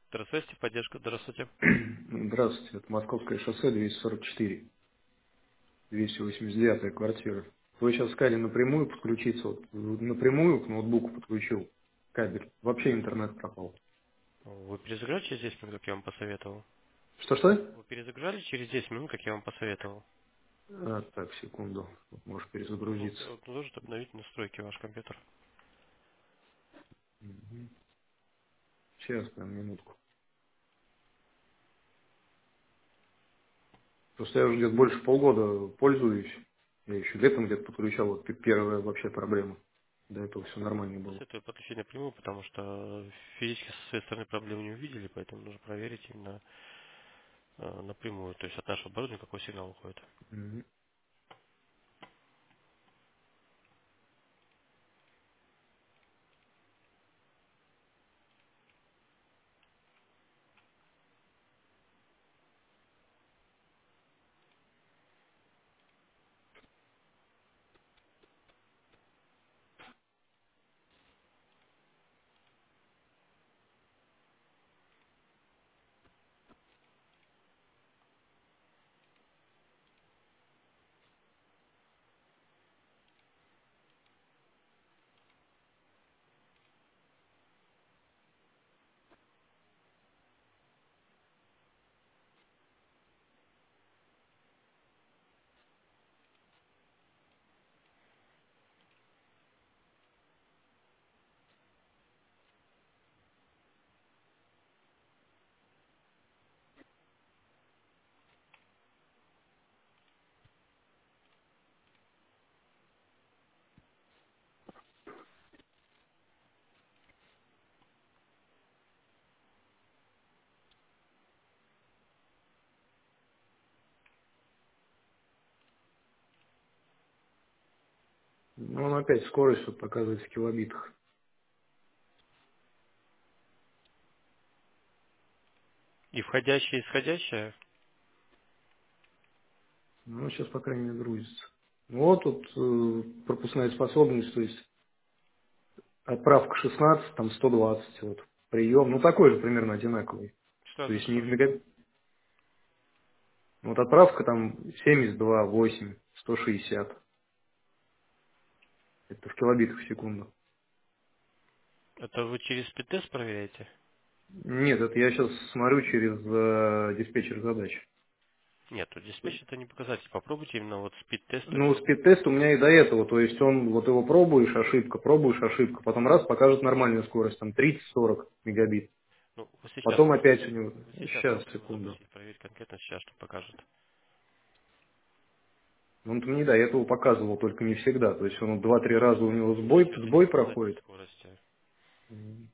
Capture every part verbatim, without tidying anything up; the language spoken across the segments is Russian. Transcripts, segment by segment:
Здравствуйте, поддержка, здравствуйте. Здравствуйте, это Московское шоссе двести сорок четыре, двести восемьдесят девятая квартира. Вы сейчас сказали напрямую подключиться, вот напрямую к ноутбуку подключил кабель. Вообще интернет пропал. Вы перезагружали через десять минут, как я вам посоветовал? Что-что? Вы перезагружали через десять минут, как я вам посоветовал? А, так, секунду, вот может Ну, перезагрузиться. вот нужно обновить настройки ваш компьютер. Мгм. Сейчас, прям минутку. Просто я уже где-то больше полгода пользуюсь. Я еще летом где-то подключал, вот первая вообще проблема. До этого все нормально было. Советую подключить напрямую, потому что физически со своей стороны проблемы не увидели, поэтому нужно проверить именно э, напрямую. То есть от нашего оборудования какой сигнал уходит. Мгм. Ну, он опять скорость вот показывает в килобитах. И входящее, и исходящее. Ну, сейчас, по крайней мере, грузится. Ну, вот тут э, пропускная способность, то есть отправка шестнадцать, там сто двадцать, вот, прием, ну, такой же примерно одинаковый. То шестнадцать есть не что? в мега... Вот отправка там семьдесят два, восемь, сто шестьдесят. Это в килобитах в секунду. Это вы через спид-тест проверяете? Нет, это я сейчас смотрю через э, диспетчер задач. Нет, у диспетчера это не показатель. Попробуйте именно вот Ну, спид-тестами. спид-тест у меня и до этого, то есть он, вот его пробуешь, ошибка, пробуешь, ошибка, потом раз, покажет нормальную скорость, там тридцать-сорок мегабит. Ну, вот сейчас Потом можете, опять у него, вот сейчас сейчас, можете его секунду. запустить, проверить конкретно сейчас, что покажет. Он мне до этого показывал, только не всегда. То есть он два-три раза у него Не, сбой, это не сбой показатель проходит. скорости. Мгм.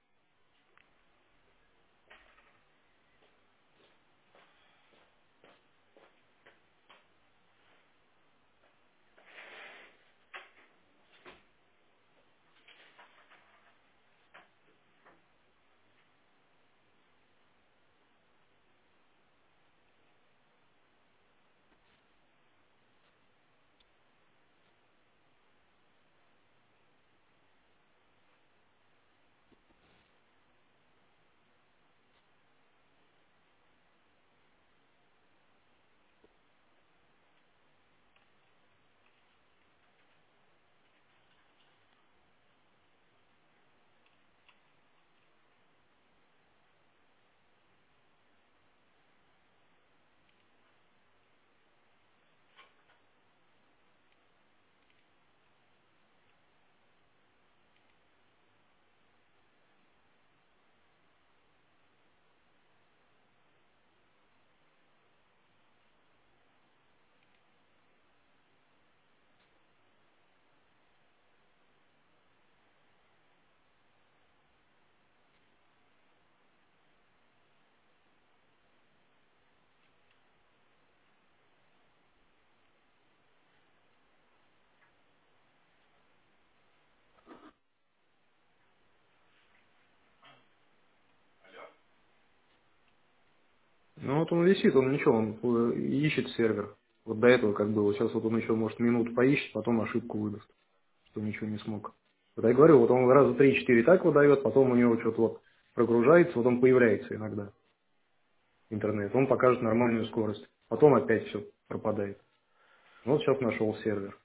Ну вот он висит, он ничего, он э, ищет сервер. Вот до этого как было. Сейчас вот он еще, может, минуту поищет, потом ошибку выдаст, что ничего не смог. Вот я говорю, вот он раза три-четыре так выдает, потом у него что-то вот Прогружается, вот он появляется иногда, интернет. Он покажет нормальную скорость. Потом опять все пропадает. Ну, вот сейчас нашел сервер.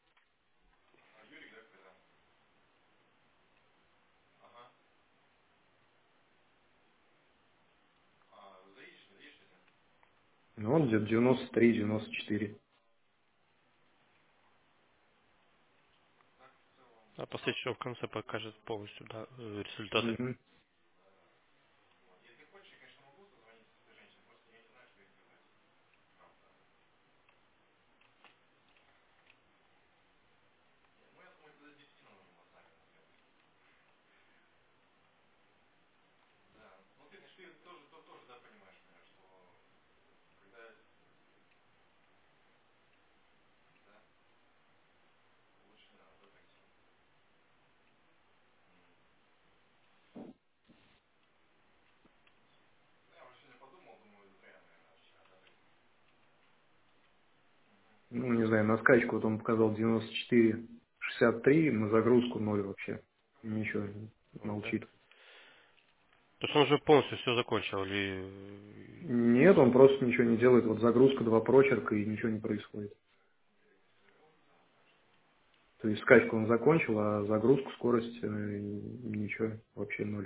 Ну, вот где-то девяносто три девяносто четыре. А после чего в конце покажет полностью, да, э, результаты. Мгм. Ну, не знаю, на скачку вот он показал девяносто четыре шестьдесят три, на загрузку ноль вообще. Ничего, Ноль, да? молчит. То есть он уже полностью все закончил или... э, Нет, он просто ничего не делает. Вот загрузка, два прочерка, и ничего не происходит. То есть скачку он закончил, а загрузку, скорость, э, ничего, вообще ноль.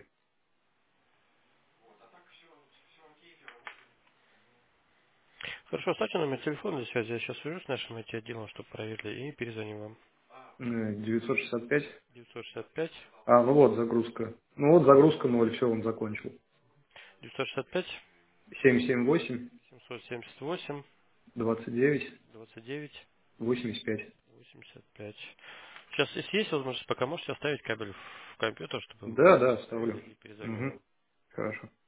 Хорошо, оставьте номер телефона для связи. Я сейчас свяжусь с нашим I T-отделом, чтобы проверили, и перезвоним вам. Э, девятьсот шестьдесят пять. девятьсот шестьдесят пять, А, ну вот загрузка. Ну вот загрузка ноль, все, он закончил. девятьсот шестьдесят пять, семь семь восемь семьсот семьдесят восемь, двадцать девять двадцать девять, восемьдесят пять. восемьдесят пять. Сейчас, если есть возможность, пока можете оставить кабель в компьютер, чтобы мы Да, да, проверили оставлю. и перезвоним Угу. вам. Хорошо.